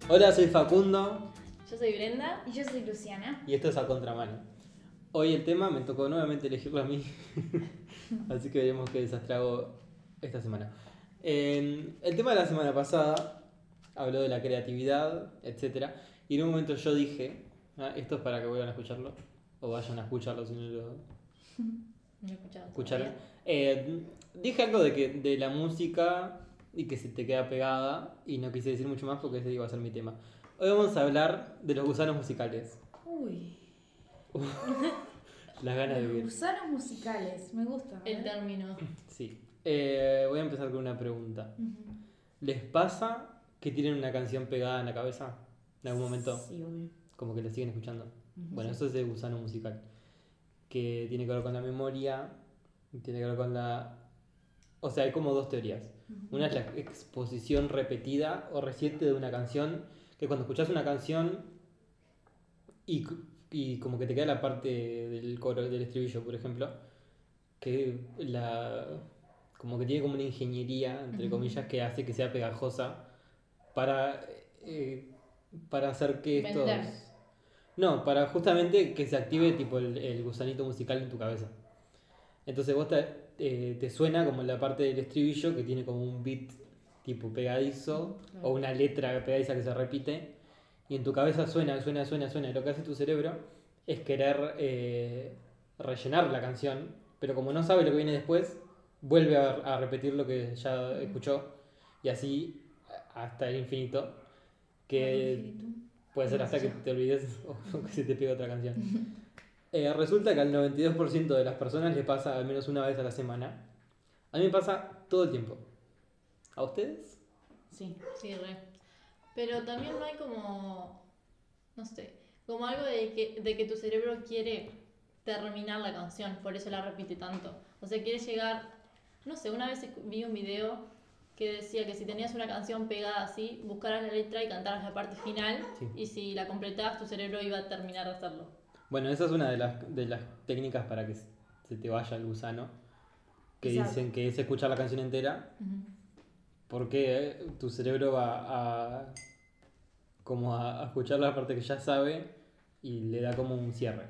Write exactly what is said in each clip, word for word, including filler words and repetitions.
Hola, soy Facundo Yo soy Brenda. Y yo soy Luciana. y esto es A Contramano. Hoy el tema me tocó nuevamente elegirlo a mí, así que veremos qué desastre hago esta semana. Eh, el tema de la semana pasada habló de la creatividad, etcétera, y en un momento yo dije, ah, esto es para que vuelvan a escucharlo, o vayan a escucharlo si no lo No he escuchado. escucharon. todavía. Eh, dije algo de que de la música y que se te queda pegada, y no quise decir mucho más porque ese iba a ser mi tema. Hoy vamos a hablar de los gusanos musicales. Uy, Las ganas de los vivir. gusanos musicales, me gusta. El ¿eh? término. Sí. Eh, voy a empezar con una pregunta. Ujú. ¿Les pasa que tienen una canción pegada en la cabeza en algún momento? Sí, obvio. Como que la siguen escuchando. Ujú. Bueno, eso es de gusano musical. Que tiene que ver con la memoria, tiene que ver con la... O sea, hay como dos teorías. Ujú. Una es la exposición repetida o reciente de una canción, que cuando escuchas una canción y, y como que te queda la parte del coro, del estribillo, por ejemplo, que la como que tiene como una ingeniería, entre Ujú. comillas, que hace que sea pegajosa para, eh, para hacer que estos... Vender. No, para justamente que se active tipo el, el gusanito musical en tu cabeza. Entonces vos te, eh, te suena como la parte del estribillo que tiene como un beat tipo pegadizo Claro. o una letra pegadiza que se repite y en tu cabeza suena, suena, suena, suena. Y lo que hace tu cerebro es querer eh, rellenar la canción, pero como no sabe lo que viene después, vuelve a, a repetir lo que ya escuchó y así hasta el infinito, que Infinito. puede ser hasta que te olvides o que se te pegue otra canción. Eh, resulta que al noventa y dos por ciento de las personas le pasa al menos una vez a la semana. A mí me pasa todo el tiempo. ¿A ustedes? Sí. Sí, re. Pero también no hay como, no sé, como algo de que, de que tu cerebro quiere terminar la canción, por eso la repite tanto. O sea, quiere llegar, no sé, una vez escu- vi un video que decía que si tenías una canción pegada así, buscaras la letra y cantaras la parte final, Sí. y si la completabas, tu cerebro iba a terminar de hacerlo. Bueno, esa es una de las, de las técnicas para que se te vaya el gusano. Que Exacto. dicen que es escuchar la canción entera. Ujú. Porque eh, tu cerebro va a, como a, a escuchar la parte que ya sabe y le da como un cierre.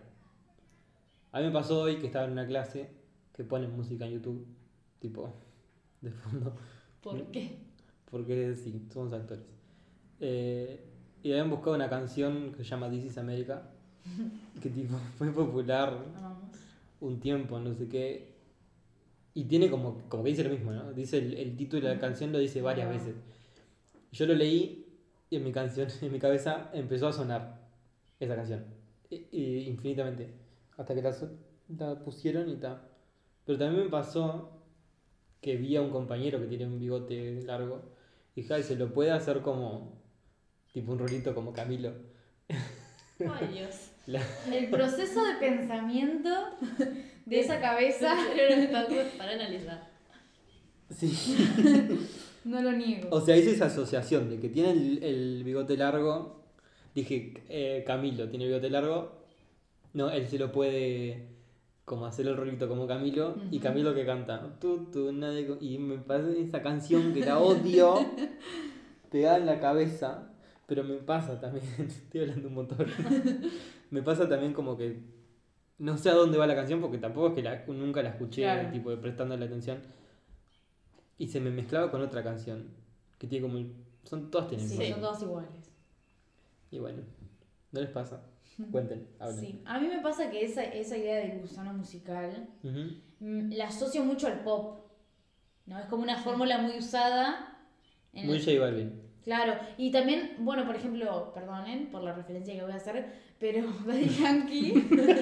A mí me pasó hoy que estaba en una clase que ponen música en YouTube, tipo, de fondo. ¿Por qué? Porque sí, somos actores. Eh, y habían buscado una canción que se llama This is America, que tipo fue popular Vamos. un tiempo, no sé qué. Y tiene como, como que dice lo mismo, ¿no? Dice el, el título de la canción, lo dice varias Ah. veces. Yo lo leí y en mi canción, en mi cabeza empezó a sonar esa canción. I- i- infinitamente. Hasta que la, so- la pusieron y ta. Pero también me pasó que vi a un compañero que tiene un bigote largo y dije, "Ay, se lo puede hacer como tipo un rolito como Camilo." Ay, Dios. La- El proceso de pensamiento de esa cabeza, Tu cerebro está todo para analizar. sí. no lo niego. O sea, hice esa asociación de que tiene el, el bigote largo. Dije, eh, Camilo tiene el bigote largo. No, él se lo puede como hacer el rolito como Camilo. Y Ujú. Camilo que canta. Tu, tu, nadie co-". Y me parece esa canción que la odio pegada en la cabeza. Pero me pasa también, estoy hablando un montón. Me pasa también como que no sé a dónde va la canción porque tampoco es que la- nunca la escuché Claro. tipo de prestándole atención. Y se me mezclaba con otra canción que tiene como el- son todas tienen Sí, el son mismo. todos iguales. Y bueno, ¿no les pasa? Cuenten, hablen. Sí. A mí me pasa que esa, esa idea del gusano musical Ujú. mm, la asocio mucho al pop. ¿No? Es como una fórmula muy usada. En Muy el- J Balvin. Claro, y también, bueno, por ejemplo, perdonen por la referencia que voy a hacer, pero Daddy Yankee,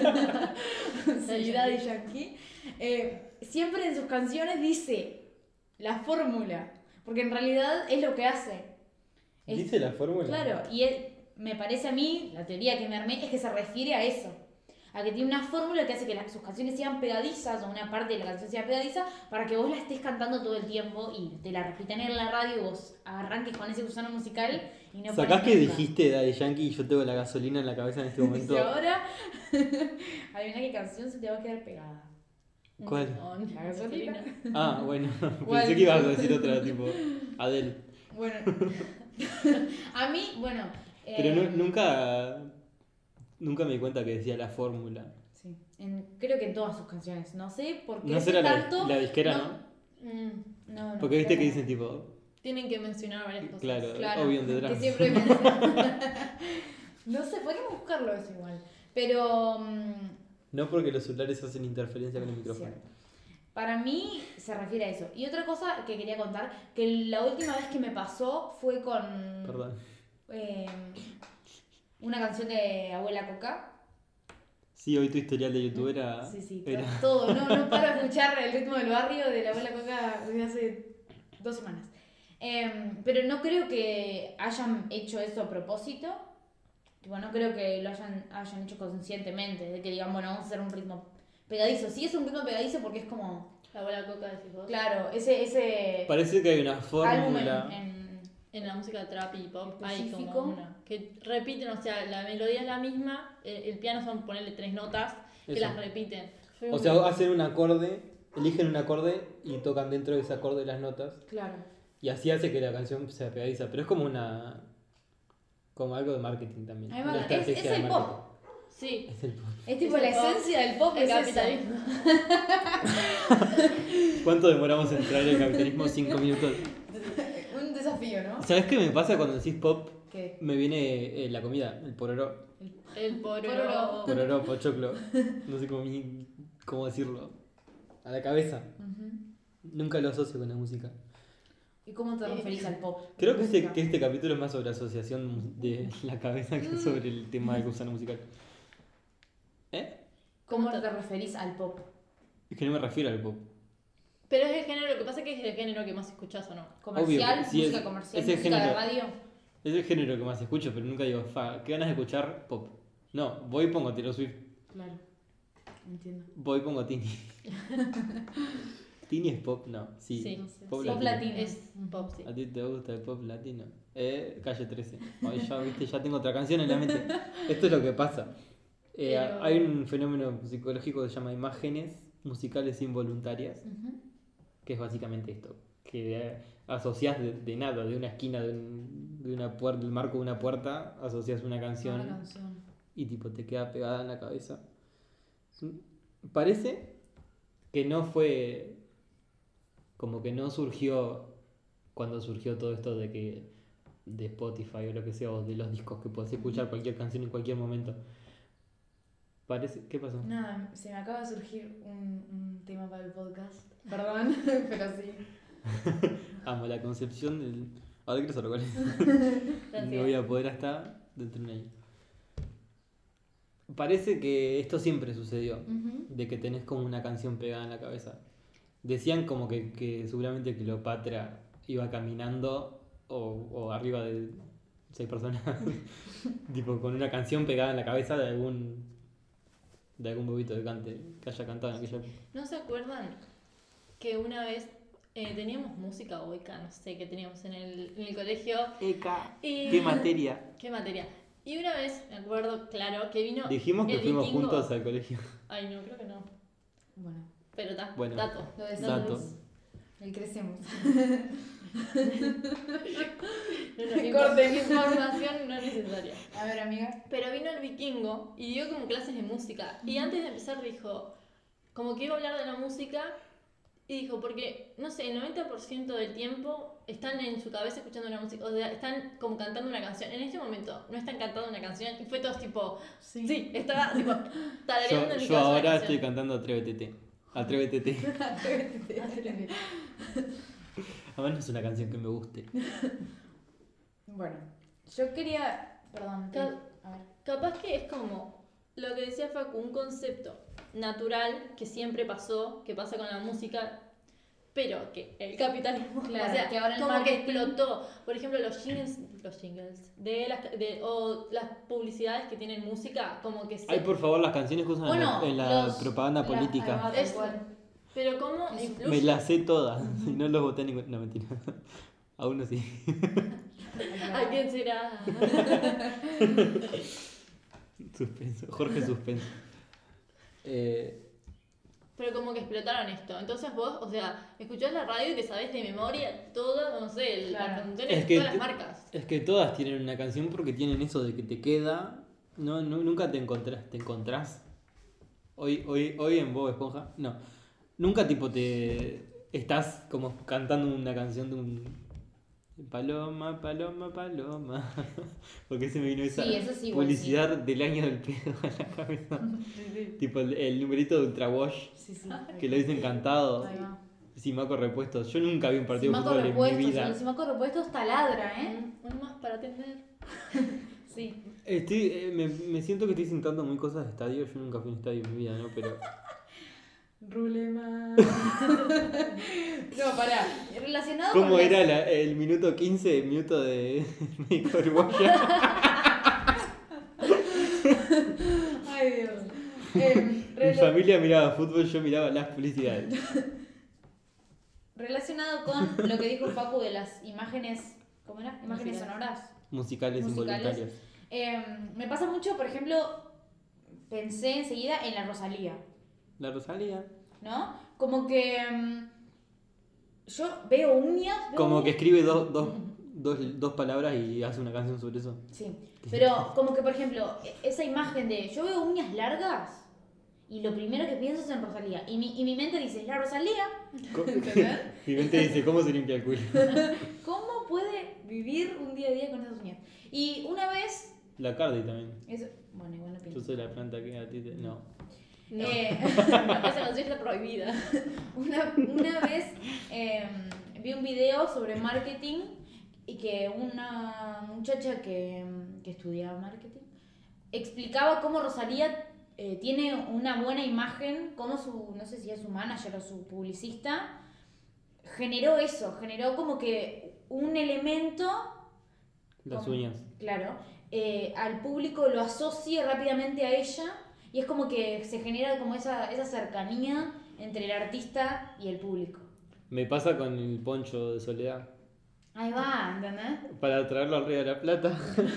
sí, Daddy Yankee, eh, siempre en sus canciones dice la fórmula, porque en realidad es lo que hace. Es- ¿Dice la fórmula? Claro, y él, me parece a mí, la teoría que me armé es que se refiere a eso. A que tiene una fórmula que hace que las, sus canciones sean pegadizas o una parte de la canción sea pegadiza para que vos la estés cantando todo el tiempo y te la repitan en la radio y vos arranques con ese gusano musical y no ¿Sacás pares que nunca. dijiste Daddy Yankee y yo tengo la gasolina en la cabeza en este momento? Y ahora, adivina qué canción se te va a quedar pegada. ¿Cuál? No, ¿La gasolina? Ah, bueno, ¿Cuál? pensé que ibas a decir otra, tipo Adele. Bueno, A mí, bueno. Pero eh, nu- nunca, nunca me di cuenta que decía la fórmula. Sí, en- creo que en todas sus canciones. No sé por qué No sé será la, tanto. la disquera, no, ¿no? Mm, No, no, Porque viste creo que no. dicen tipo, tienen que mencionar varias cosas. claro, Claro, Obvio de que drums. siempre menciona. No sé, podríamos buscarlo eso igual. Pero. mm, No porque los celulares hacen interferencia con el micrófono. cierto. Para mí se refiere a eso. Y otra cosa que quería contar, que la última vez que me pasó fue con Perdón. eh, una canción de Abuela Coca. Sí, hoy tu historial de YouTube era... Sí, sí, era... todo. No, no paro de escuchar el ritmo del barrio de la Abuela Coca desde hace dos semanas. Eh, pero no creo que hayan hecho eso a propósito. Tipo, no creo que lo hayan, hayan hecho conscientemente, de que digan, bueno, vamos a hacer un ritmo pegadizo. Sí es un ritmo pegadizo porque es como, La abuela Coca, decís vos. claro, ese, ese Parece que hay una álbum fórmula... en, en- En la música trap y pop hay Específico. como una. Que repiten, o sea, la melodía es la misma, el, el piano son ponerle tres notas que Eso. las repiten. Yo O digo sea, que- hacen un acorde, eligen un acorde y tocan dentro de ese acorde las notas. Claro. Y así hace que la canción sea pegadiza. Pero es como una... Como algo de marketing también. A mí me Una encanta. Es- estrategia es de el marketing. pop. Sí, Es el pop. Es tipo Es la el pop, esencia del pop, el es esa. capitalismo. ¿Cuánto demoramos en entrar en el capitalismo? Cinco minutos. Un desafío, ¿no? ¿Sabes qué me pasa cuando decís pop? ¿Qué? Me viene eh, la comida, el pororó. El pororo. Pororo. Pororó, pochoclo. No sé cómo, mi- cómo decirlo. A la cabeza. Ujú. Nunca lo asocio con la música. ¿Y cómo te referís al pop? Creo que este, Música. que este capítulo es más sobre asociación de la cabeza que sobre el tema de gusano musical. ¿Eh? ¿Cómo te referís al pop? Es que no me refiero al pop. Pero es el género, lo que pasa es que es el género que más escuchás o no. ¿Comercial? Obvio, sí, ¿Música es- comercial? es el ¿Música de género. radio? Es el género que más escucho, pero nunca digo, fa, ¿qué ganas de escuchar? Pop. No, voy y pongo Taylor Swift. Claro. Entiendo. Voy y pongo Tini. ¿Tini es pop? No, sí. Sí. No sé. Pop Sí. latino. Pop latino. Es pop, sí. ¿A ti te gusta el pop latino? Eh, calle trece. Ay, ya, viste, ya tengo otra canción en la mente. Esto es lo que pasa. Eh, Pero- Hay un fenómeno psicológico que se llama imágenes musicales involuntarias, Ujú. que es básicamente esto. Que eh, asocias de, de nada, de una esquina, de, un- de una puerta, del marco de una puerta, asocias una canción Una canción. y tipo te queda pegada en la cabeza. Es un- Parece que no fue, como que no surgió cuando surgió todo esto de que de Spotify o lo que sea, o de los discos que podés escuchar cualquier canción en cualquier momento. Parece, ¿qué pasó? Nada, se me acaba de surgir un, un tema para el podcast. Perdón, pero sí. Amo la concepción del... Ahora quiero saber cuál es. Gracias. No voy a poder hasta dentro de un año. Parece que esto siempre sucedió. Ujú. De que tenés como una canción pegada en la cabeza. Decían como que, que seguramente Cleopatra iba caminando o, o arriba de seis personas, tipo con una canción pegada en la cabeza de algún de algún bobito de cante que haya cantado en aquella época. ¿No se acuerdan que una vez eh, teníamos música o beca, no sé, qué teníamos en el, en el colegio? Eka, Y- qué materia. ¿Qué materia? Y una vez, me acuerdo, claro, que vino. Dijimos que el fuimos vikingo. juntos al colegio. Ay, no, creo que no. Bueno, Pero está, Bueno. dato. lo decimos. Dato. El crecemos. No, no, Corten. información no necesaria. A ver, amiga. Pero vino el vikingo y dio como clases de música. Y antes de empezar dijo, como que iba a hablar de la música. Y dijo, porque, no sé, el noventa por ciento del tiempo están en su cabeza escuchando una música. O sea, están como cantando una canción. En este momento no están cantando una canción. Y fue todo tipo, Sí. sí, estaba tipo tarareando Yo, en mi yo cabeza una ahora canción. estoy cantando Atrévete. Atrévete. Atrévete, atrévete. Además no es una canción que me guste. Bueno, yo quería. Perdón. te- Ca- A ver. Capaz que es como lo que decía Facu, un concepto natural que siempre pasó, que pasa con la música, pero que el capitalismo, Claro, o sea, que ahora el como marketing- que explotó. Por ejemplo, los jingles, los jingles de las, de, o las publicidades que tienen música, como que se... Ay, por favor, las canciones que usan en la- Bueno, en la, los- propaganda la- política. ahí va, tal Es- cual. Pero cómo Eso. influye... Me las sé todas. Y no los voté ningún. No, mentira. Aún no sí. ¿A quién será? Suspenso. Jorge Suspenso. Eh, Pero como que explotaron esto. Entonces vos, o sea, escuchás la radio y te sabés de memoria toda, no sé, Claro. las canciones Es de que todas te- las marcas. Es que todas tienen una canción porque tienen eso de que te queda. No, no nunca te encontrás, te encontrás. Hoy, hoy, hoy en Bob Esponja, no. Nunca tipo te estás como cantando una canción de un Paloma, paloma, paloma. Porque se me vino esa Sí, eso sí, igual publicidad del año del pedo a la cabeza. Sí, sí. Tipo el, el numerito de Ultra Wash Sí, sí. que lo dicen cantado. Ahí va. Simaco repuesto. Yo nunca vi un partido de Simaco fútbol en mi repuestos, vida. el Simaco repuestos taladra, ¿eh? Mm, Uno más para atender. Sí. Estoy, eh, me, me siento que estoy sentando muy cosas de estadio. Yo nunca fui a un estadio en mi vida, ¿no? Pero Rulema. No, pará. Relacionado ¿cómo con las- era la- el minuto quince, el minuto de médico uruguaya? Ay, Dios. Eh, Mi rela- familia miraba fútbol, yo miraba las publicidades. Relacionado con lo que dijo Facu de las imágenes. ¿Cómo era? Imágenes Musicales. sonoras. Musicales, Musicales. involuntarias. Eh, me pasa mucho, por ejemplo, pensé enseguida en la Rosalía, La Rosalía. ¿no? Como que mm, yo veo uñas. veo Como uñas- que escribe dos, dos, dos, dos palabras y hace una canción sobre eso. Sí, pero como que, por ejemplo, e- esa imagen de yo veo uñas largas y lo primero que pienso es en Rosalía. Y mi, y mi mente dice, la Rosalía, Co- ¿entendés? Mi mente dice, ¿cómo se limpia el culo? ¿Cómo puede vivir un día a día con esas uñas? Y una vez, La Cardi también. eso, bueno, igual no Yo pienso. soy la planta que a ti te... No. No, Eh, esa canción está prohibida. Una, una vez eh, vi un video sobre marketing y que una muchacha que, que estudiaba marketing explicaba cómo Rosalía eh, tiene una buena imagen, cómo su, no sé si es su manager o su publicista, generó eso, generó como que un elemento, Las Como- uñas. claro, eh, al público lo asocie rápidamente a ella y es como que se genera como esa, esa cercanía entre el artista y el público. Me pasa con el poncho de Soledad. Ahí va, ¿entendés? Para traerlo al Río de la Plata.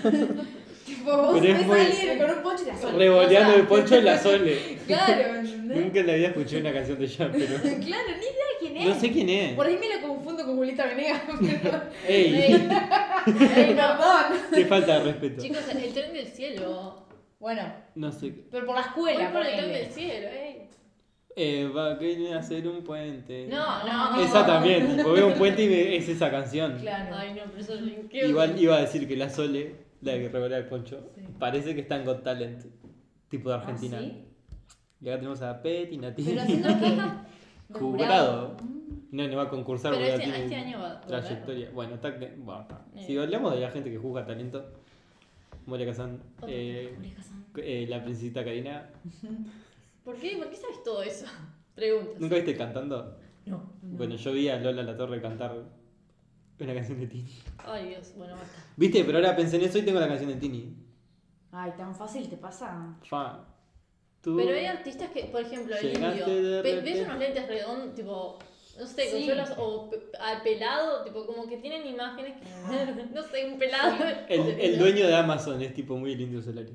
Tipo, vos Pero es ves muy- a alguien con un poncho y la sola. Revoleando O sea, el poncho en la Sole. Claro, ¿entendés? Nunca en la vida escuché una canción de ella, pero... Claro, ni idea quién es. No sé quién es. Por ahí me lo confundo con Julieta Venegas, pero... Ey, Ey, ey, perdón. qué falta de respeto. Chicos, el tren del cielo. Bueno, No sé. pero por la Voy escuela, por el tren ponele. del cielo, eh. Eh, va a querer hacer un puente. No, no. Esa también, tipo, veo un puente y me- es esa canción. Claro. Ay, no, pero eso linkeo. Igual iba a decir que la Sole, la que revolea el poncho, Sí. parece que está en Got Talent, tipo de Argentina. ¿Ah, sí? Y acá tenemos a Petty, Nati. Pero haciendo que... Jurado. Jurado. No, no va a concursar Pero porque este, ya tiene este año va. trayectoria. Bueno, está que- bueno, está. Eh. Si hablamos de la gente que juzga talento, Moria Kazan, Otro eh, Julieta Kazan. eh, la princesita Karina. ¿Por qué? ¿Por qué sabes todo eso? Preguntas. ¿Nunca viste cantando? No. Bueno, yo vi a Lola La Torre cantar una canción de Tini. Ay, Dios, bueno, basta. ¿Viste? Pero ahora pensé en eso y tengo la canción de Tini. Ay, tan fácil te pasa. Fa. Tú. Pero hay artistas que, por ejemplo, el Llegaste indio, de pe- ves repente. unos lentes redondos, tipo, no sé, con Sí. suelas o pe- al pelado, tipo, como que tienen imágenes que, no sé, un pelado. El, el dueño de Amazon es tipo muy lindo Solari.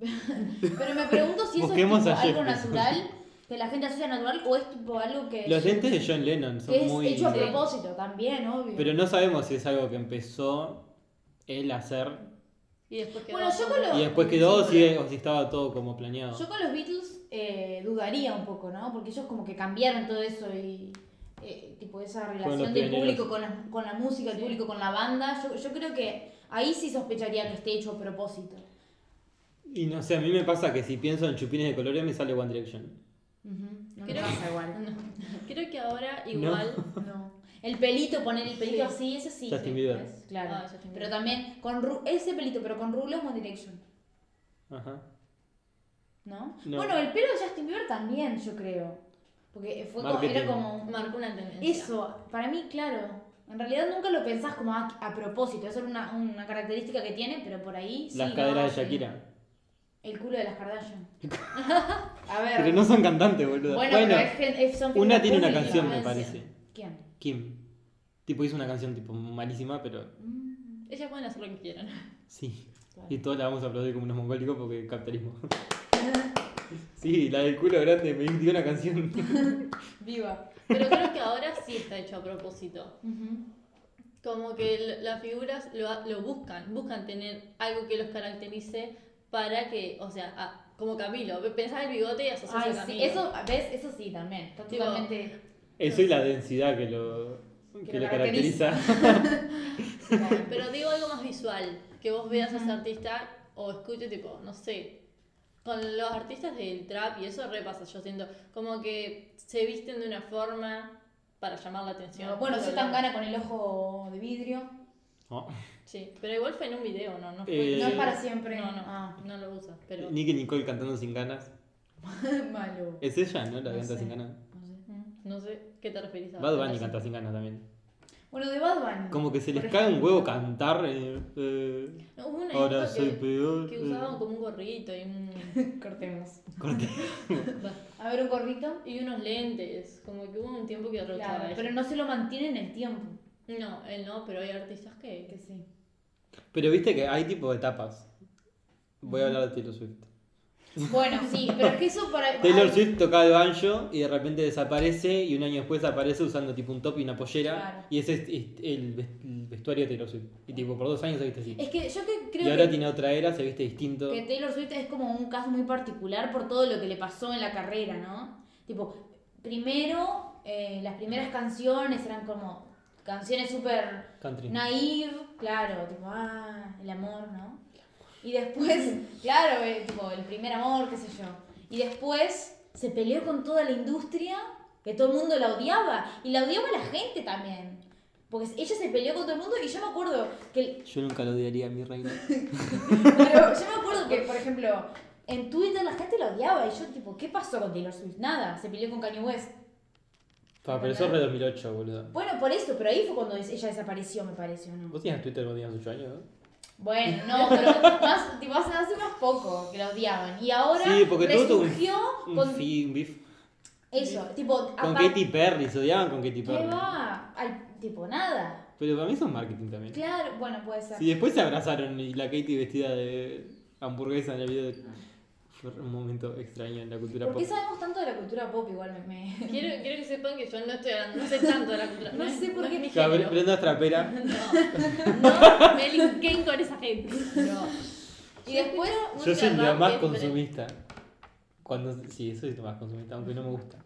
Pero me pregunto si eso Busquemos es tipo a Jeff algo Bezos. natural, que la gente asocia natural, o es tipo algo que... Los lentes de John Lennon son que es muy. hecho a Sí. propósito también, obvio. Pero no sabemos si es algo que empezó él a hacer Y después quedó Bueno, yo con todo- lo- y después quedó o si, o si estaba todo como planeado. Yo con los Beatles eh, dudaría un poco, ¿no? Porque ellos como que cambiaron todo eso y... eh, tipo esa los relación del pioneros. público con la, con la música, el Sí. público con la banda, yo, yo creo que ahí sí sospecharía que esté hecho a propósito. Y no sé, a mí me pasa que si pienso en chupines de colores me sale One Direction. No me Creo- pasa igual. No. Creo que ahora igual. No. El pelito, poner el pelito Sí. así, ese sí. Justin sí, Bieber. ¿ves? Claro. Ah, Justin Bieber. Pero también con ru- ese pelito, pero con rulos One Direction, Ajá. ¿no? No. Bueno, el pelo de Justin Bieber también, yo creo. Porque fue como, Marketing. era como... Marcó una tendencia. Eso, para mí, claro. En realidad nunca lo pensás como a, a propósito, eso es una, una característica que tiene, pero por ahí sí. Las ¿no? caderas Sí. de Shakira. El culo de las Kardashian. A ver. Pero no son cantantes, boludo. bueno, Bueno, pero es, gen- es- son una figuras tiene una públicas. canción, me influencia. parece. ¿Quién? Kim. Tipo hizo una canción tipo malísima, pero Mm, Ellas pueden hacer lo que quieran. sí. claro. Y todos la vamos a aplaudir como unos mongólicos porque capitalismo. Sí, la del culo grande me dio una canción. Viva. Pero creo que ahora sí está hecho a propósito. Ujú. Como que l- las figuras lo, lo buscan, buscan tener algo que los caracterice para que, o sea, a- como Camilo, pensás el bigote y asociás Ay, a sí, Camilo. eso, ¿ves? Eso sí también. Está Tipo, totalmente. Eso y la densidad que lo, que Que lo lo caracteriza. Sí, pero digo algo más visual, que vos veas a ese artista o escuches tipo, no sé, con los artistas del trap y eso repasa, yo siento, como que se visten de una forma para llamar la atención. Bueno, Pero se tan gana con el ojo de vidrio. No. Sí, pero igual fue en un video, ¿no? No, fue, Eh, No es para siempre. no, no, Ah. no lo usa, pero... Nicky Nicole cantando sin ganas. Malo. Es ella, ¿no? La No que canta sé. sin ganas. No sé. Mm, No sé qué te referís a. Bad Bunny a- canta sin ganas también. Bueno, de Bad Bunny. Como que se les por cae un ejemplo. huevo cantar. Eh, eh, No, hubo una ahora época soy que, peor. que eh. usaban como un gorrito y un... Cortemos. Corte. A ver, un gorrito. y unos lentes, como que hubo un tiempo que arrochaba Claro, eso. pero no se lo mantiene en el tiempo. No, él no, pero hay artistas que... Que sí. Pero viste que hay tipo de etapas. Voy a hablar de Taylor Swift. Bueno, sí, pero es que eso para. Taylor ay, Swift tocaba el banjo y de repente desaparece y un año después aparece usando tipo un top y una pollera. Claro. Y ese es, es el, ves- el vestuario de Taylor Swift. Y tipo por dos años se viste así. Es que yo que Y creo ahora que, tiene otra era, se viste distinto. que Taylor Swift es como un caso muy particular por todo lo que le pasó en la carrera, ¿no? Tipo, primero, eh, las primeras canciones eran como canciones súper Country. naive, claro, tipo, ah, el amor, ¿no? Y después, claro, eh, tipo, el primer amor, qué sé yo. Y después se peleó con toda la industria, que todo el mundo la odiaba. Y la odiaba la gente también. Porque ella se peleó con todo el mundo y yo me acuerdo que... Yo nunca lo odiaría a mi reina. Pero yo me acuerdo que, por ejemplo, en Twitter la gente la odiaba. Y yo, tipo, ¿qué pasó con Taylor Swift? Nada, se peleó con Kanye West. Pa, pero eso es re dos mil ocho, boludo. Bueno, por eso, pero ahí fue cuando ella desapareció, me pareció, ¿no? Vos tenías Twitter cuando tenías ocho años, ¿no? Bueno, no, pero más, tipo, hace, hace unos pocos que la odiaban. Y ahora Sí, porque todo tuvo un- resurgió Un con fi- un beef. eso, tipo, Con apar- Katy Perry, se odiaban con Katy ¿Qué Perry. va? Al, tipo, nada. Pero para mí eso es marketing también. Claro, bueno, puede ser. Si después se abrazaron y la Katy vestida de hamburguesa en el video, fue un momento extraño en la cultura ¿Por qué pop. sabemos tanto de la cultura pop? Igual me... me- Quiero, quiero que sepan que yo no estoy hablando, no sé tanto de la cultura. No es- sé por es qué- mi Claro, género. Brenda es trapera. No, no me linken con esa gente. No. Y después, Yo soy Música la rap más es- consumista. Cuando, sí, soy la más consumista, aunque no me gusta.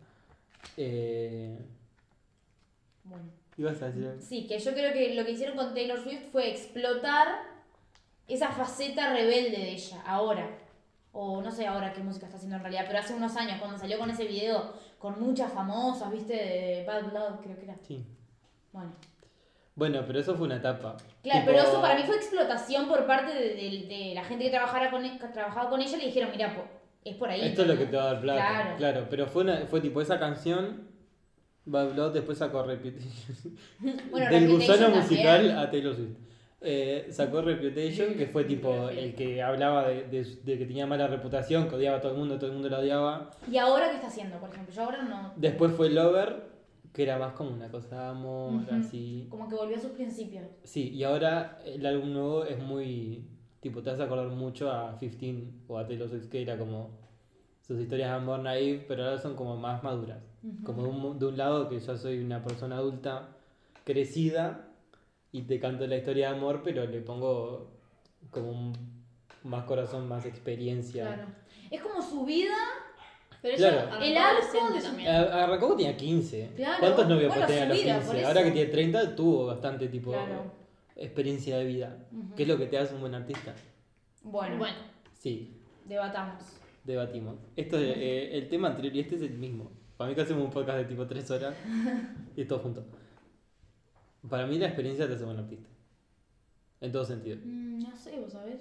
Eh, bueno, ¿Ibas a decir algo? sí, que yo creo que lo que hicieron con Taylor Swift fue explotar esa faceta rebelde de ella, ahora. O no sé ahora qué música está haciendo en realidad, pero hace unos años cuando salió con ese video con muchas famosas, viste, de Bad Blood, creo que era. Sí. Bueno. Bueno, pero eso fue una etapa. Claro, Tipo- pero eso para mí fue explotación por parte de, de- de la gente que trabajara con, que trabajaba con ella y le dijeron, mira, po, es por ahí. Esto es lo ¿no? que te va a dar plata. Claro. Claro, pero fue, una, fue tipo esa canción, Bad Blood, después sacó Reputation. Bueno, Del Reputation gusano también. musical a Taylor Swift. Eh, sacó Reputation, que fue tipo el que hablaba de, de- de que tenía mala reputación, que odiaba a todo el mundo, todo el mundo la odiaba. ¿Y ahora qué está haciendo, por ejemplo? Yo ahora no... Después fue Lover, que era más como una cosa de amor, Ujú. así. Como que volvió a sus principios. Sí, y ahora el álbum nuevo es muy. Tipo, te vas a acordar mucho a quince o a Taylor Swift, que era como sus historias de amor naive, pero ahora son como más maduras. Ujú. Como de un, de un lado que yo soy una persona adulta, crecida, y te canto la historia de amor, pero le pongo como un, más corazón, más experiencia. Claro. Es como su vida... Pero Claro. ella arrancó El arco adolescente de su- también. A- Arrancó cuando tenía quince. Claro. ¿Cuántos novios Bueno, puede tener a los su vida, por quince? eso. Ahora que tiene treinta, tuvo bastante tipo Claro. experiencia de vida. Ujú. ¿Qué es lo que te hace un buen artista? Bueno, Bueno, Sí, debatamos. debatimos. Esto es, eh, el tema anterior y este es el mismo. Para mí que hacemos un podcast de tipo tres horas y todo junto. Para mí la experiencia te hace buen artista. En todo sentido. Mm, no sé, vos sabés.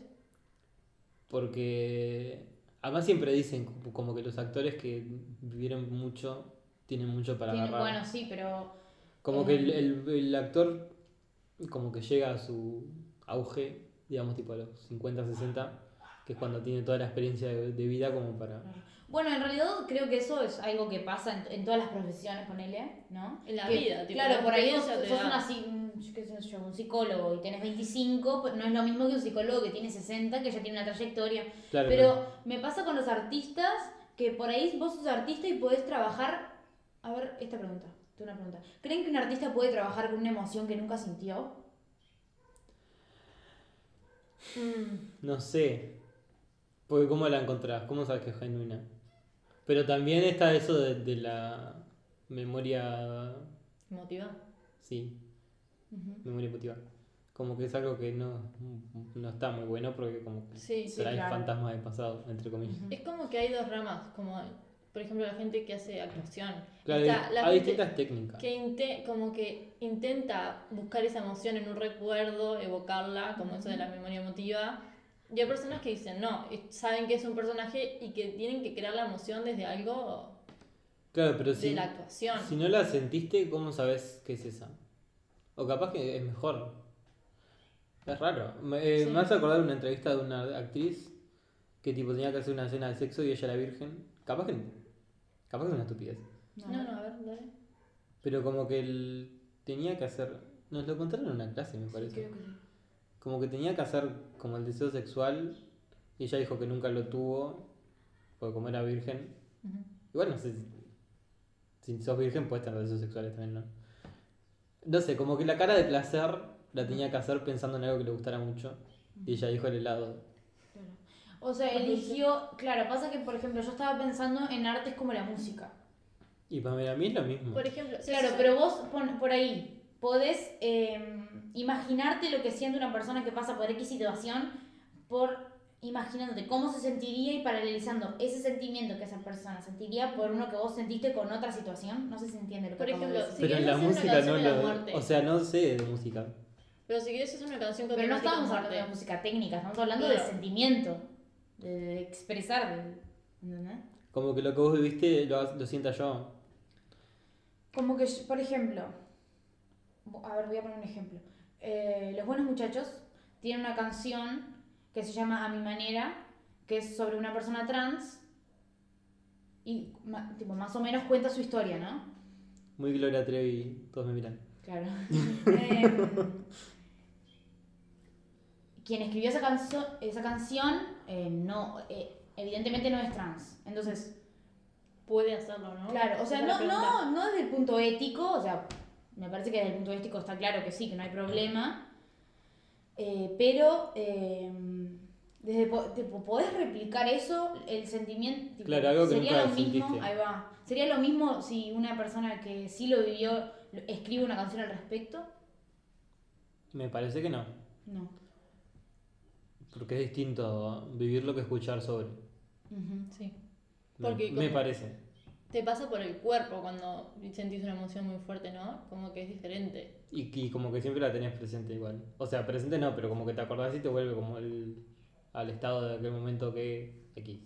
Porque además siempre dicen como- como que los actores que vivieron mucho tienen mucho para Tiene- agarrar. bueno, sí, pero... Como eh, que el, el- el actor como que llega a su auge, digamos tipo a los cincuenta, sesenta, que es cuando tiene toda la experiencia de, de vida como para... Bueno, en realidad creo que eso es algo que pasa en, en todas las profesiones, ponele, ¿no? En la Que, vida, tipo, claro, la por ahí vos experiencia te sos da. una, psi- un, qué sé yo, un psicólogo y tenés veinticinco, pues no es lo mismo que un psicólogo que tiene sesenta, que ya tiene una trayectoria. Claro, Pero me pasa con los artistas que por ahí vos sos artista y podés trabajar... A ver, esta pregunta, tengo una pregunta. ¿Creen que un artista puede trabajar con una emoción que nunca sintió? Mm, No sé. Porque ¿cómo la encontrás? ¿Cómo sabes que es genuina? Pero también está eso de, de la memoria... ¿Emotiva? Sí, Ujú. memoria emotiva. Como que es algo que no, no está muy bueno porque como que Sí, Sí, trae claro. fantasmas del pasado, entre comillas. Ujú. Es como que hay dos ramas, como por ejemplo la gente que hace actuación. Claro, Está hay, la hay gente distintas técnicas. que inte- como que intenta buscar esa emoción en un recuerdo, evocarla, como eso de la memoria emotiva. Y hay personas que dicen, no, eh, saben que es un personaje y que tienen que crear la emoción desde algo Claro, pero de si, la actuación. si no la sentiste, ¿cómo sabes qué es esa? O capaz que es mejor. Es raro. Me, eh, Sí. me hace acordar una entrevista de una actriz que tipo tenía que hacer una escena de sexo y ella era virgen. Capaz que capaz que es una estupidez. No, no, a ver, dale. Pero como que él tenía que hacer. Nos lo contaron en una clase, me parece. Creo que sí. Como que tenía que hacer como el deseo sexual. Y ella dijo que nunca lo tuvo. Porque como era virgen. Ujú. Igual no sé si. Si sos virgen puedes tener deseos sexuales también, ¿no? No sé, como que la cara de placer la tenía que hacer pensando en algo que le gustara mucho. Y ella dijo el helado. Claro. O sea, eligió... Claro, pasa que, por ejemplo, yo estaba pensando en artes como la música. Y para mí es lo mismo. Por ejemplo, si Claro, sos- pero vos pon- por ahí podés eh, imaginarte lo que siente una persona que pasa por X situación por imaginándote cómo se sentiría y paralelizando ese sentimiento que esa persona sentiría por uno que vos sentiste con otra situación. No sé si se entiende lo que Por acabo de ejemplo, decir. si Pero en querés la hacer una música canción no de la lo. muerte. O sea, no sé de música. Pero si quieres hacer una canción con Pero no temática estamos hablando muerte. de música técnica, estamos hablando Claro. de sentimiento, de, de expresar, de- ¿entendés? Como que lo que vos viviste lo, lo sienta yo. Como que, yo- por ejemplo, bo- a ver, voy a poner un ejemplo. Eh, Los Buenos Muchachos tienen una canción que se llama A Mi Manera, que es sobre una persona trans y ma- tipo, más o menos cuenta su historia, ¿no? Muy Gloria Trevi, todos me miran. Claro. Em, quien escribió esa, canso- esa canción eh, no, eh, evidentemente no es trans. Entonces, Puede hacerlo, ¿no? claro, o sea, Esa es la no, pregunta. no, no desde el punto ético, o sea, me parece que desde el punto ético está claro que sí, que no hay problema, eh, pero eh, desde po- tipo, podés replicar eso, el sentimiento, tipo, Claro, algo que sería nunca lo mismo, sentiste. ahí va, sería lo mismo si una persona que sí lo vivió lo- escribe una canción al respecto, Me parece que no. no. Porque es distinto vivir lo que escuchar sobre. Ujú. Sí. Me- Porque me como- parece. Te pasa por el cuerpo cuando sentís una emoción muy fuerte, ¿no? Como que es diferente. Y, y como que siempre la tenés presente igual. O sea, presente no, pero como que te acordás y te vuelve como el, al estado de aquel momento que X.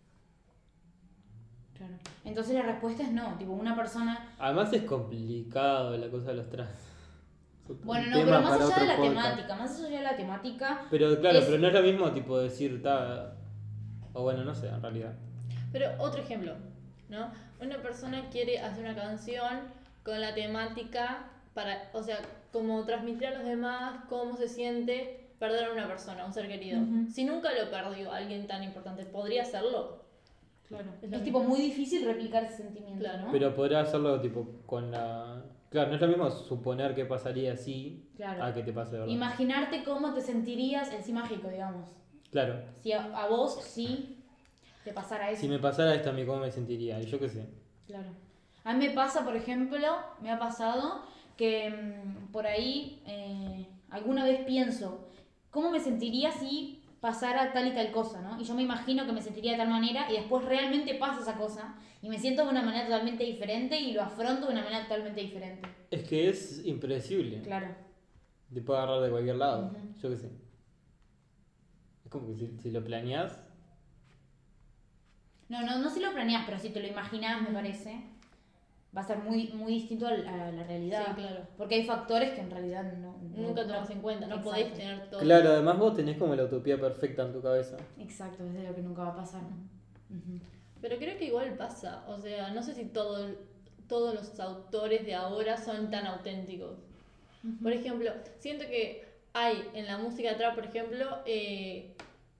Claro. Entonces la respuesta es no, tipo una persona... Además es complicado la cosa de los trans. Es otro Bueno, no, tema pero más para allá de la otro podcast. temática, más allá de la temática, Pero claro, es- pero no es lo mismo tipo decir ta. O bueno, no sé, en realidad. Pero otro ejemplo, ¿no? Una persona quiere hacer una canción con la temática para, o sea, como transmitir a los demás cómo se siente perder a una persona, un ser querido. Ujú. Si nunca lo perdió alguien tan importante, ¿podría hacerlo? claro, Es es, lo tipo mismo. muy difícil replicar ese sentimiento, Claro. ¿no? Pero podría hacerlo tipo con la. Claro, no es lo mismo suponer que pasaría así Claro. a que te pase de verdad. Imaginarte cómo te sentirías, el sí mágico, digamos. Claro. Si a, a vos sí te pasara eso. Si me pasara esto a mí, ¿cómo me sentiría? Y yo qué sé. Claro. A mí me pasa, por ejemplo, me ha pasado que mm, por ahí eh, alguna vez pienso, ¿cómo me sentiría si pasara tal y tal cosa, ¿no? Y yo me imagino que me sentiría de tal manera y después realmente pasa esa cosa y me siento de una manera totalmente diferente y lo afronto de una manera totalmente diferente. Es que es impredecible. Claro. Te puede agarrar de cualquier lado. Ujú. Yo qué sé. Es como que si, si lo planeas. No, no, no si lo planeas, pero si te lo imaginas, me parece, va a ser muy, muy distinto a la, a la realidad. Sí, claro. Porque hay factores que en realidad no... no- Nunca no- tomas en cuenta, no Exacto. podéis tener todo. Claro, además vos tenés como la utopía perfecta en tu cabeza. Exacto, es de lo que nunca va a pasar. Ujú. Pero creo que igual pasa, o sea, no sé si todo, el- todos los autores de ahora son tan auténticos. Por ejemplo, siento que hay en la música trap, por ejemplo, eh,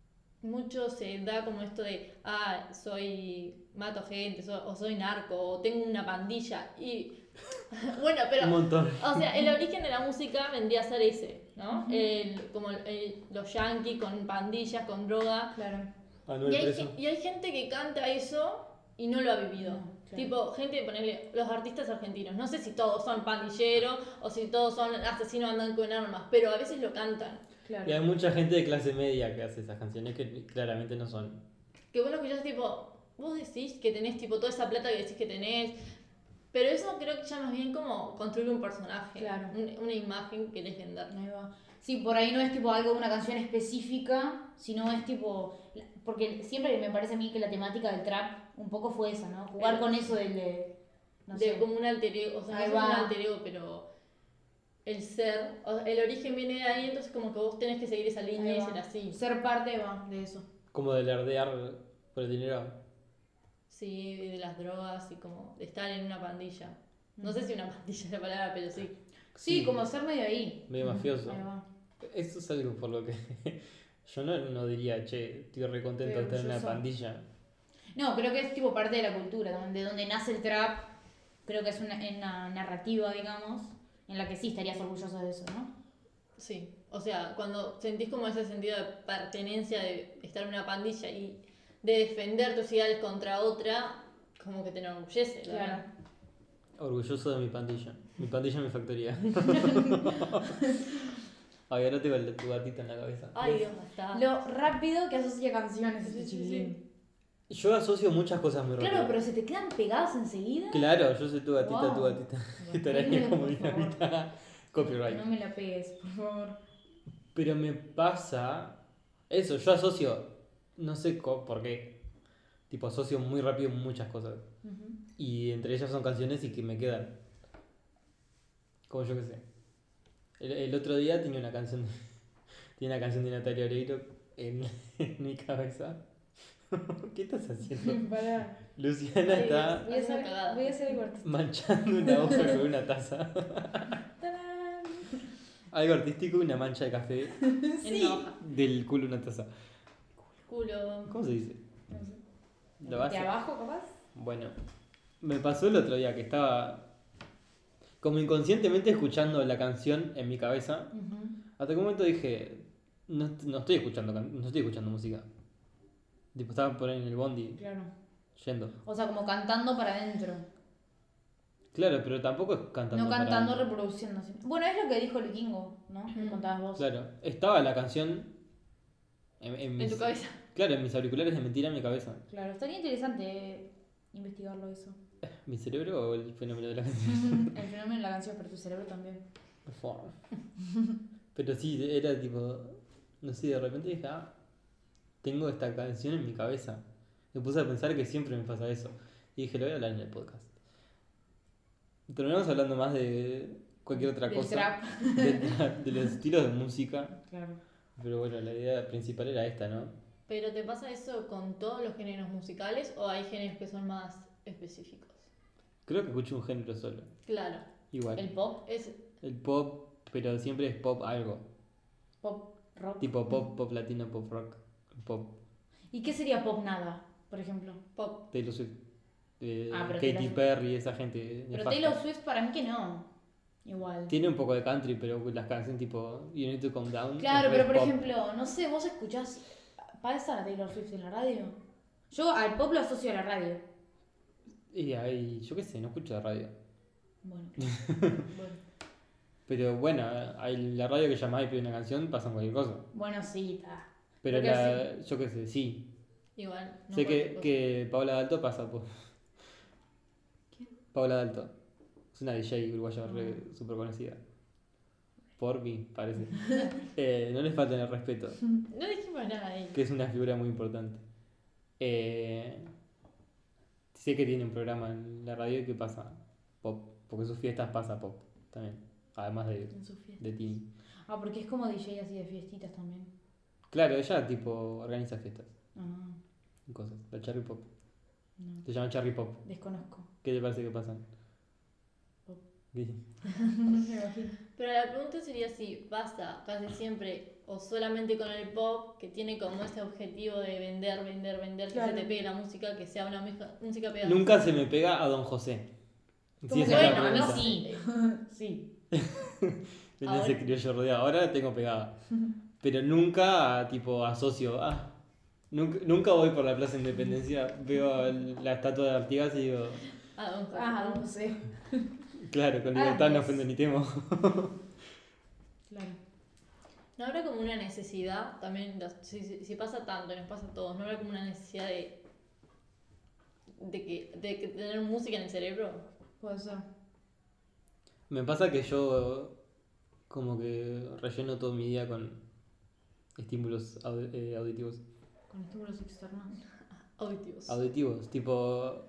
mucho se da como esto de, ah, soy, mato gente, so- o soy narco, o tengo una pandilla. Y bueno, pero, Un montón. o sea, el origen de la música vendría a ser ese, ¿no? El, como el- el- los yankees con pandillas, con droga. Claro. Anuel Y hay, preso. gen- y hay gente que canta eso y no lo ha vivido. No, claro. Tipo, gente, ponerle, los artistas argentinos. No sé si todos son pandilleros o si todos son asesinos andan con armas, pero a veces lo cantan. Claro. Y hay mucha gente de clase media que hace esas canciones que claramente no son. Que vos lo escuchás tipo, vos decís que tenés tipo toda esa plata que decís que tenés, pero eso creo que ya más bien como construir un personaje, Claro. un- una imagen que querés vender. Ahí va. Sí, por ahí no es tipo algo de una canción específica, sino es tipo. Porque siempre me parece a mí que la temática del trap un poco fue esa, ¿no? Jugar Pero- con eso del de. No de sé. como un alter ego, o sea, Ahí no es un va. alter ego, pero el ser, o sea, el origen viene de ahí, entonces como que vos tenés que seguir esa línea Ahí y va. ser así. Ser parte va, de eso. Como de alardear por el dinero. Sí, de las drogas y como de estar en una pandilla. No sé si una pandilla es la palabra, pero sí. Sí, como ser medio ahí. Medio mafioso. Ahí va. Eso es algo por lo que yo no, no diría, che, estoy re contento de Estoy estar en una orgulloso. pandilla. No, creo que es tipo parte de la cultura, ¿no? De donde nace el trap. Creo que es una, una narrativa, digamos, en la que sí estarías orgulloso de eso, ¿no? Sí, o sea, cuando sentís como ese sentido de pertenencia, de estar en una pandilla y de defender tus ideales contra otra, como que te enorgullece. la Claro. verdad. Orgulloso de mi pandilla. Mi pandilla es mi factoría. Ay, ahora tengo el- tu gatito en la cabeza. Ay, Dios, está. Lo rápido que asocia canciones Sí, este sí, chiquilín. Yo asocio muchas cosas muy rápido. Claro, pero se te quedan pegados enseguida. Claro, yo soy tu gatita, Wow. tu gatita. Esta araña como Por favor. dinamita. Copyright. No me la pegues, por favor. Pero me pasa eso, yo asocio, no sé co- por qué, tipo asocio muy rápido muchas cosas. Y entre ellas son canciones y que me quedan. Como yo que sé. El, el otro día tenía una canción de, tenía una canción de Natalia Oreiro en, en mi cabeza. ¿Qué estás haciendo? Pará. Luciana Ay, está Voy a hacer, voy a hacer algo artístico. manchando una hoja con una taza. ¡Tarán! Algo artístico, una mancha de café En una hoja. del culo una taza. Culo. ¿Cómo se dice? No sé. ¿Lo vas ¿De a- abajo, capaz? Bueno, me pasó el otro día que estaba como inconscientemente escuchando la canción en mi cabeza. Hasta que un momento dije, no, no estoy escuchando can- no estoy escuchando música. Tipo, estaba por ahí en el bondi Claro. yendo. O sea, como cantando para adentro. Claro, pero tampoco es cantando. No para cantando, adentro. reproduciendo. sino- Bueno, es lo que dijo el vikingo, ¿no? Que Ujú. contabas vos. Claro, estaba la canción en, en En mis, tu cabeza. claro, en mis auriculares de mentira en mi cabeza. Claro, estaría interesante eh, investigarlo eso. ¿Mi cerebro o el fenómeno de la canción? El fenómeno de la canción, pero tu cerebro también. Fua. Pero sí, era tipo, no sé, de repente dije, ah, tengo esta canción en mi cabeza. Me puse a pensar que siempre me pasa eso. Y dije, lo voy a hablar en el podcast. Terminamos hablando más de cualquier otra Del cosa. trap. Del trap, de los estilos de música. Claro. Pero bueno, la idea principal era esta, ¿no? ¿Pero te pasa eso con todos los géneros musicales o hay géneros que son más específicos? Creo que escucho un género solo. Claro. Igual. El El, pop, pop, pero siempre es pop algo. pop rock. Tipo pop, pop latino, pop rock. Pop ¿Y qué sería pop nada, por ejemplo? Pop. Taylor Swift. eh, Ah, pero Katy Taylor Swift. Perry, esa gente. Pero nefasta. Taylor Swift para mí que no. Igual. Tiene un poco de country, pero las canciones tipo You Need to Calm Down. Claro, es pero re por pop. ejemplo, no sé, vos escuchás. ¿Pasa a Taylor Swift en la radio? Yo al pop lo asocio a la radio. Y ahí, yo qué sé, no escucho la radio. Bueno. bueno. Pero bueno, hay la radio que llamás y pide una canción, pasan cualquier cosa. Bueno, sí, está. Pero Creo que la, yo qué sé, sí. Igual. no sé cualquier que, cosa. que Paola Dalto pasa por. Paola Dalto. Es una D J uruguaya re súper conocida. Por mí, parece. Eh, no les falten el respeto, No dijimos nada ahí. que es una figura muy importante. Eh, sé que tiene un programa en la radio que pasa pop, porque sus fiestas pasa pop también, además de, En su fiesta. de Tini. Ah, porque es como D J así de fiestitas también. Claro, ella tipo organiza fiestas Ah, y cosas. La Cherry Pop. no. Se llama Cherry Pop. Desconozco. ¿Qué te parece que pasan? Pop. Sí. Me imagino. Pero la pregunta sería si basta casi siempre o solamente con el pop, que tiene como ese objetivo de vender, vender, vender, Claro. que se te pegue la música, que sea una música, música pegada. Nunca se me pega a Don José. Como Sí, esa que es la bueno, a mí pregunta. sí. Sí. En Ahora- ese criollo rodeado. Ahora la tengo pegada. Pero nunca, tipo, asocio. Ah, nunca, nunca voy por la Plaza Independencia, veo el- la estatua de Artigas y digo, Ah, don José. Ah, no sé. claro, con Ah, libertad no pues. ofendo ni temo. Claro. ¿No habrá como una necesidad, también, los- si, si, si pasa tanto, nos pasa a todos, ¿no habrá como una necesidad de, de, que, de que tener música en el cerebro? Puede ser. Me pasa que yo como que relleno todo mi día con estímulos au- eh, auditivos. Con estímulos externos. Auditivos. Auditivos, tipo...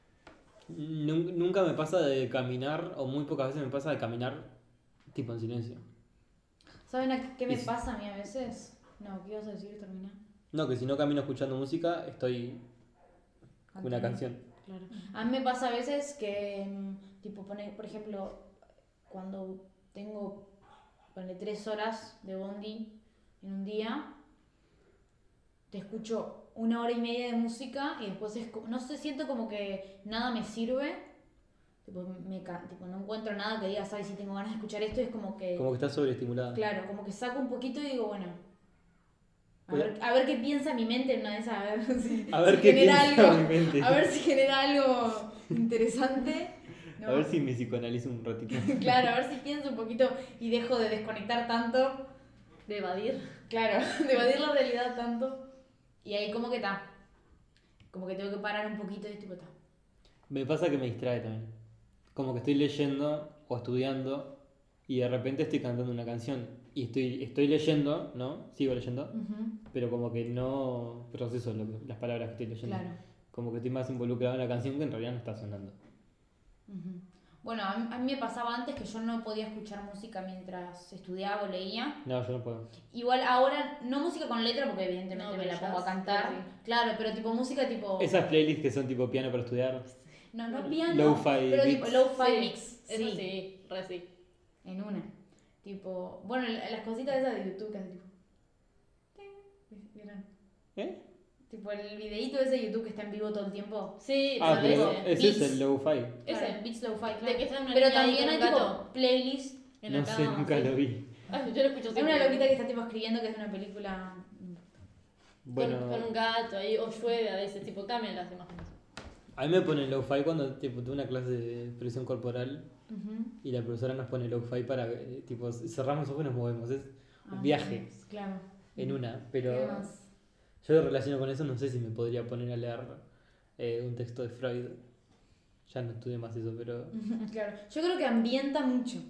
nun- Nunca me pasa de caminar, o muy pocas veces me pasa de caminar tipo en silencio. ¿Saben a qué me Y si- pasa a mí a veces? No, ¿qué ibas a decir? Termina. No, que si no camino escuchando música, estoy con una canción. Claro. A mí me pasa a veces que, mm, tipo, pone, por ejemplo, cuando tengo, ponle tres horas de bondi en un día, te escucho una hora y media de música y después es, co- no sé, siento como que nada me sirve. Tipo, me, ca- tipo, no encuentro nada que diga, ¿sabes? Si tengo ganas de escuchar esto, es como que, Como que estás sobreestimulada. claro, como que saco un poquito y digo, bueno, a Voy a- ver, a ver qué piensa mi mente en una de esas, a ver si, A ver si qué genera piensa algo, mi mente. a ver si genera algo interesante. ¿no? A ver si me psicoanalizo un ratito. Claro, a ver si pienso un poquito y dejo de desconectar tanto, De evadir. claro, de evadir la realidad tanto. Y ahí como que está, como que tengo que parar un poquito y tipo está. Me pasa que me distrae también. Como que estoy leyendo o estudiando y de repente estoy cantando una canción. Y estoy, estoy leyendo, ¿no? Sigo leyendo, pero como que no proceso lo que- las palabras que estoy leyendo. Claro. Como que estoy más involucrado en la canción que en realidad no está sonando. Ujú. Bueno, a mí, a mí me pasaba antes que yo no podía escuchar música mientras estudiaba o leía. No, yo no puedo. Igual ahora, no música con letra porque evidentemente No, me pero la pongo a jazz, cantar. sí. Claro, pero tipo música tipo... Esas playlists que son tipo piano para estudiar. No, no piano, Lo-fi pero tipo beats. low-fi Sí, mix. Eso Sí, sí, re sí. en una. Tipo, bueno, la- las cositas esas de YouTube que hacen tipo... ¿Vieron? ¿Eh? Tipo el videíto ese de YouTube que está en vivo todo el tiempo. Sí, Ah, ¿sabes? pero Ese. ese es Beats. el lo-fi. Ese. Claro, beats lo-fi, claro. De que está una Pero niña ahí también con hay un tipo gato playlist. en la No sé, cama, nunca sí. lo vi. Ay, yo lo escucho Hay siempre. una loquita que está tipo escribiendo que es de una película... Bueno, Con, con un gato ahí, o llueve a veces, tipo, cambian las imágenes. a mí me ponen lo-fi cuando tipo, tuve una clase de expresión corporal Ujú. y la profesora nos pone lo-fi para, eh, tipo, cerramos los ojos y nos movemos. Es Ah, un viaje Claro. en una, ¿Qué pero más? yo lo relaciono con eso, no sé si me podría poner a leer eh, un texto de Freud. Ya no estudié más eso, pero... Claro. Yo creo que ambienta mucho.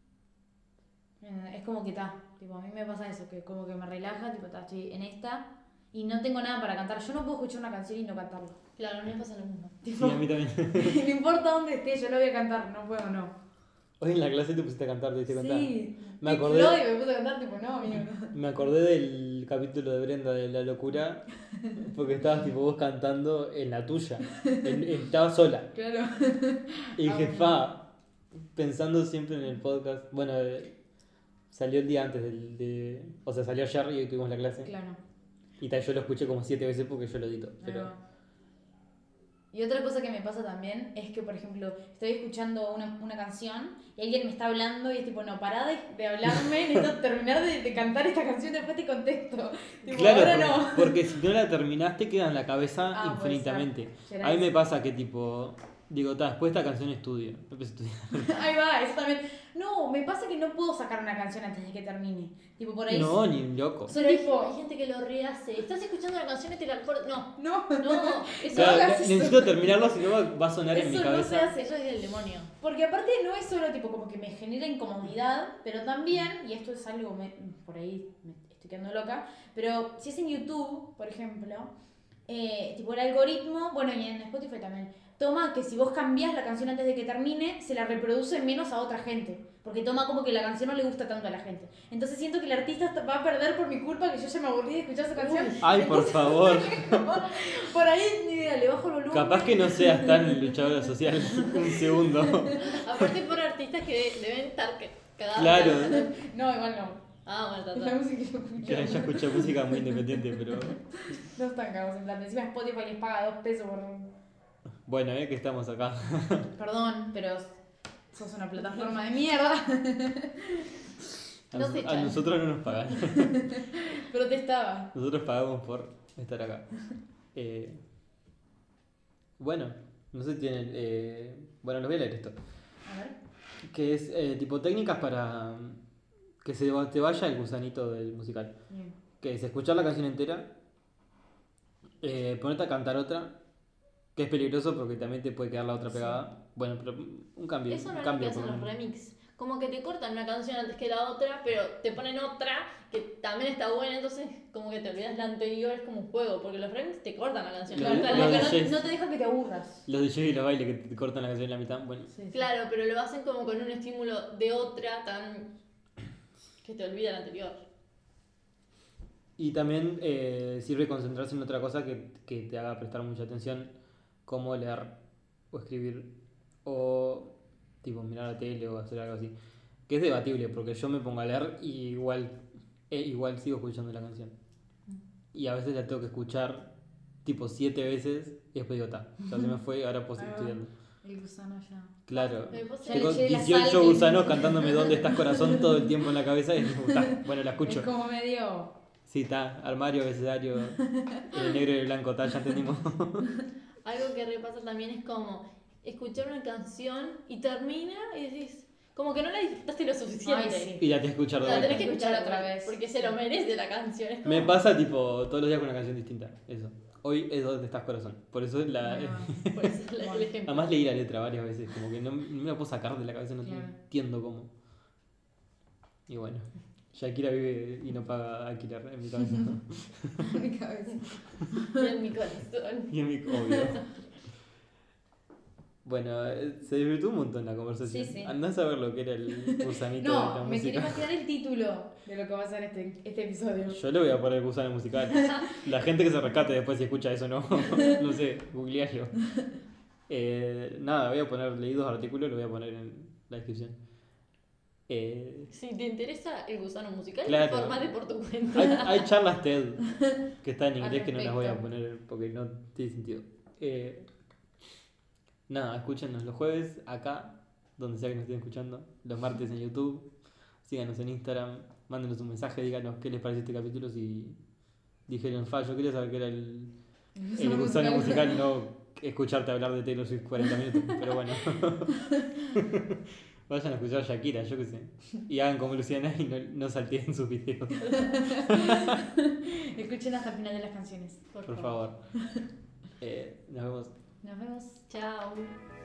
Eh, Es como que está. Tipo, a mí me pasa eso, que como que me relaja, tipo, ta, estoy en esta y no tengo nada para cantar. Yo no puedo escuchar una canción y no cantarla. Claro, a mí me pasa lo mismo. Sí, Tipo, a mí también. no importa dónde esté, yo lo voy a cantar, no puedo, no. Hoy en la clase te pusiste a cantar, te diste cuenta. Sí. Me Pink acordé- Floyd, me puse a cantar, tipo, no, amigo. Me acordé del capítulo de Brenda de La Locura, porque estabas tipo vos cantando en la tuya, en, en- estabas sola. Claro. Y dije, Ah, fa, pensando siempre en el podcast, bueno, eh, salió el día antes del, de, o sea, salió ayer y hoy tuvimos la clase. Claro. Y tal, yo lo escuché como siete veces porque yo lo edito. Ahí Pero va. Y otra cosa que me pasa también es que, por ejemplo, estoy escuchando una, una canción y alguien me está hablando y es tipo, no, pará de, de hablarme, necesito terminar de, de cantar esta canción, después te contesto. Tipo, claro, ahora porque, no. porque si no la terminaste queda en la cabeza Ah, puede infinitamente. ser. A mí me pasa que tipo, digo, ta, después de esta canción estudio. Empecé a estudiar. Ahí va, eso también. No, me pasa que no puedo sacar una canción antes de que termine. Tipo, por ahí. No, ni un loco. Soy Pero hay, tipo. hay gente que lo rehace. Estás escuchando la canción y te la acordas. No, No, no, eso, No Claro, hagas eso. necesito terminarlo, si no va, va a sonar en mi Eso no cabeza. se hace. eso es del demonio. Porque aparte no es solo tipo como que me genera incomodidad, pero también, y esto es algo, me- por ahí me estoy quedando loca, pero si es en YouTube, por ejemplo, eh, tipo el algoritmo, bueno, y en Spotify también, toma que si vos cambiás la canción antes de que termine, se la reproduce menos a otra gente. Porque toma como que la canción no le gusta tanto a la gente. Entonces siento que el artista va a perder por mi culpa, que yo ya me aburrí de escuchar esa canción. Ay, por Entonces, favor. por ahí, ni idea, le bajo el volumen. Capaz que no seas tan luchadora social. Un segundo. Aparte por artistas que deben estar que- cagados. Claro. No, igual no. Ah, bueno, Es la tata. música que yo escucho. Ya, ya escuché música muy independiente, pero. No están cagados en plan. Encima Spotify les paga dos pesos por... Bueno, eh, que estamos acá. Perdón, pero sos una plataforma de mierda. A, No nos- te a echan. nosotros no nos pagan. Protestaba. Nosotros pagamos por estar acá. Eh, bueno, no sé si tienen. Eh, bueno, les voy a leer esto. A ver. Que es eh, tipo técnicas para que se te vaya el gusanito del musical. Bien. Que es escuchar la canción entera, eh, ponerte a cantar otra, que es peligroso porque también te puede quedar la otra Sí. pegada. Bueno, pero un cambio. Eso no un es lo cambio que hacen por los lo menos. remix. Como que te cortan una canción antes que la otra, pero te ponen otra que también está buena, entonces como que te olvidas la anterior, es como un juego, porque los remix te cortan la canción. Lo- Claro, Nunca lo la- como que DJs. no, no te dejan que te aburras. Los D Js y los bailes que te cortan la canción en la mitad. Bueno, Sí, sí. Claro, pero lo hacen como con un estímulo de otra tan... que te olvida la anterior. y también eh, sirve concentrarse en otra cosa que, que te haga prestar mucha atención, como leer o escribir o tipo mirar la tele o hacer algo así. Que es debatible porque yo me pongo a leer y igual, eh, igual sigo escuchando la canción. Y a veces la tengo que escuchar tipo siete veces y después digo, ta, ya se me fue, ahora puedo seguir Ah. estudiando. El gusano ya. Claro, Me puse- Ya tengo le llegué la dieciocho sal que- gusanos cantándome ¿Dónde estás corazón? Todo el tiempo en la cabeza y digo, ta, bueno, la escucho. Es como medio. Sí, está, armario, abecedario, el negro y el blanco, ta, ya entendimos. Algo que repasa también es como escuchar una canción y termina y decís, como que no la disfrutaste lo suficiente. Ay, sí. Y la tenés que escuchar de La vuelta. tenés que escuchar Escuchar otra otra vez, vez. porque se lo merece la canción. Es como- Me pasa tipo todos los días con una canción distinta, eso. Hoy es Dónde estás corazón. Por eso es la... Ah, Por eso es la- el ejemplo. Además leí la letra varias veces, como que no, no me la puedo sacar de la cabeza, no Claro. entiendo cómo. Y bueno, Shakira vive y no paga alquiler en mi cabeza. mi cabeza. Y en mi corazón. Y en mi obvio. Bueno, eh, se disfrutó un montón la conversación. Sí, sí. Andás a ver lo que era el gusanito de la No, me quería música. imaginar el título de lo que va a ser este, este episodio. Yo le voy a poner gusano musical. La gente que se rescate después si escucha eso, no, no sé, googlearlo. Eh, nada, voy a poner, leí dos artículos, lo voy a poner en la descripción. Eh, Si te interesa el gusano musical, Claro. informate por tu cuenta. hay, hay charlas TED que están en Al inglés que no las voy a respecto. poner porque no tiene sentido. Eh, nada, escúchenos los jueves acá, donde sea que nos estén escuchando. Los martes en YouTube. Síganos en Instagram. Mándenos un mensaje, díganos qué les parece este capítulo. Si dijeron, fa, yo quería saber qué era el, el gusano musical y no escucharte hablar de Taylor Swift cuarenta minutos. Pero bueno. Vayan a escuchar a Shakira, yo qué sé. Y hagan como Luciana y no, no salteen sus videos. Escuchen hasta el final de las canciones. Por favor. Eh, nos vemos. Nos vemos. Chao.